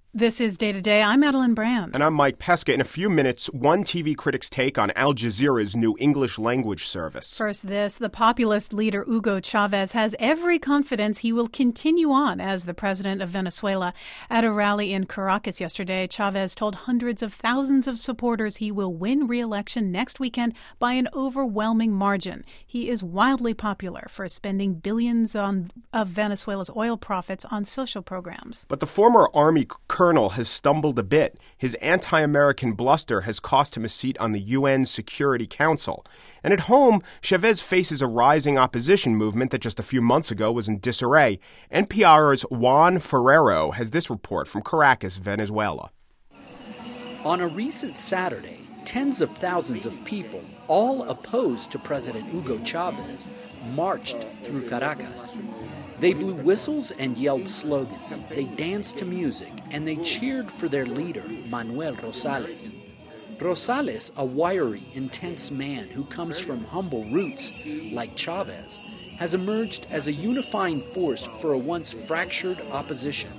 This is Day to Day. I'm Madeline Brand. And I'm Mike Pesca. In a few minutes, one TV critic's take on Al Jazeera's new English language service. First this, the populist leader Hugo Chavez has every confidence he will continue on as the president of Venezuela. At a rally in Caracas yesterday, Chavez told hundreds of thousands of supporters he will win re-election next weekend by an overwhelming margin. He is wildly popular for spending billions of Venezuela's oil profits on social programs. But the former army colonel has stumbled a bit. His anti-American bluster has cost him a seat on the UN Security Council. And at home, Chavez faces a rising opposition movement that just a few months ago was in disarray. NPR's Juan Ferrero has this report from Caracas, Venezuela. On a recent Saturday, tens of thousands of people, all opposed to President Hugo Chavez, marched through Caracas. They blew whistles and yelled slogans. They danced to music, and they cheered for their leader, Manuel Rosales. Rosales, a wiry, intense man who comes from humble roots, like Chavez, has emerged as a unifying force for a once fractured opposition.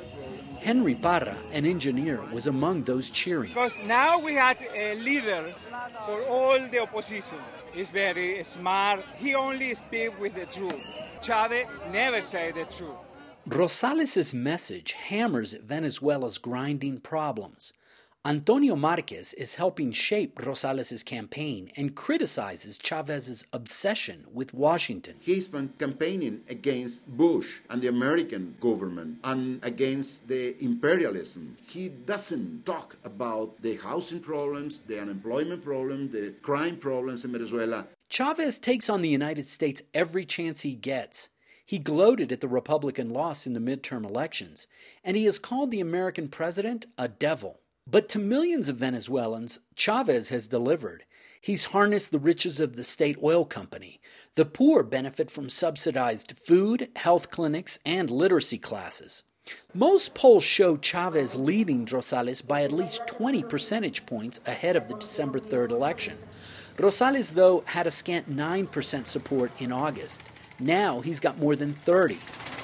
Henry Parra, an engineer, was among those cheering. Because now we had a leader for all the opposition. He's very smart. He only speaks with the truth. Chavez never said the truth. Rosales' message hammers at Venezuela's grinding problems. Antonio Marquez is helping shape Rosales' campaign and criticizes Chavez's obsession with Washington. He's been campaigning against Bush and the American government and against the imperialism. He doesn't talk about the housing problems, the unemployment problem, the crime problems in Venezuela. Chavez takes on the United States every chance he gets. He gloated at the Republican loss in the midterm elections, and he has called the American president a devil. But to millions of Venezuelans, Chavez has delivered. He's harnessed the riches of the state oil company. The poor benefit from subsidized food, health clinics, and literacy classes. Most polls show Chavez leading Rosales by at least 20 percentage points ahead of the December 3rd election. Rosales, though, had a scant 9% support in August. Now he's got more than 30.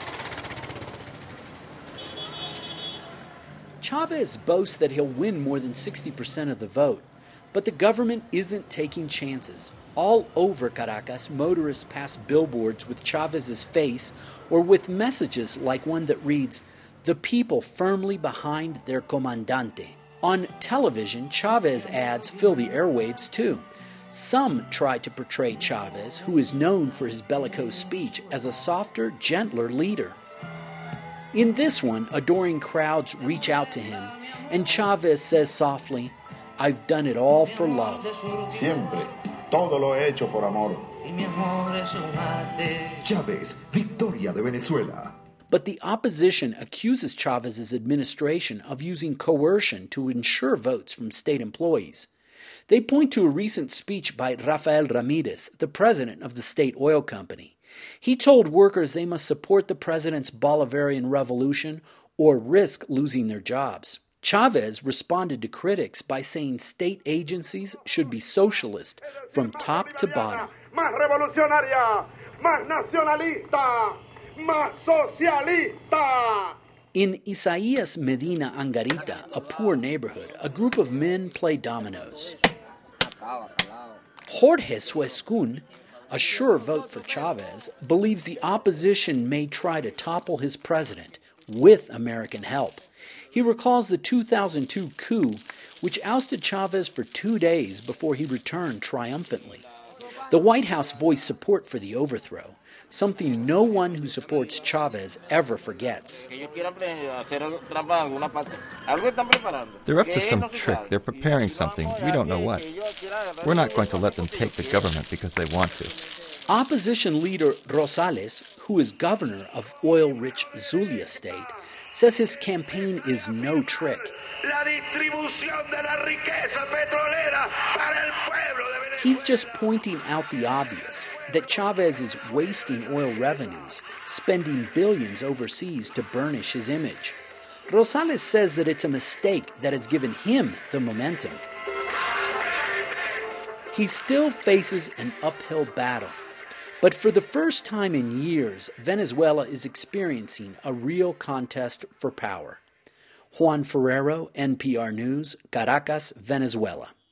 Chavez boasts that he'll win more than 60% of the vote, but the government isn't taking chances. All over Caracas, motorists pass billboards with Chavez's face or with messages like one that reads, "The people firmly behind their comandante." On television, Chavez ads fill the airwaves too. Some try to portray Chavez, who is known for his bellicose speech, as a softer, gentler leader. In this one, adoring crowds reach out to him, and Chavez says softly, "I've done it all for love." Siempre, todo lo he hecho por amor. Chavez, Victoria de Venezuela. But the opposition accuses Chavez's administration of using coercion to ensure votes from state employees. They point to a recent speech by Rafael Ramirez, the president of the state oil company. He told workers they must support the president's Bolivarian revolution or risk losing their jobs. Chavez responded to critics by saying state agencies should be socialist from top to bottom. Más revolucionaria, más nacionalista, más socialista. In Isaías Medina Angarita, a poor neighborhood, a group of men play dominoes. Jorge Suescun, a sure vote for Chavez, believes the opposition may try to topple his president with American help. He recalls the 2002 coup, which ousted Chavez for 2 days before he returned triumphantly. The White House voiced support for the overthrow, something no one who supports Chavez ever forgets. They're up to some trick. They're preparing something. We don't know what. We're not going to let them take the government because they want to. Opposition leader Rosales, who is governor of oil-rich Zulia state, says his campaign is no trick. He's just pointing out the obvious, that Chavez is wasting oil revenues, spending billions overseas to burnish his image. Rosales says that it's a mistake that has given him the momentum. He still faces an uphill battle. But for the first time in years, Venezuela is experiencing a real contest for power. Juan Ferrero, NPR News, Caracas, Venezuela.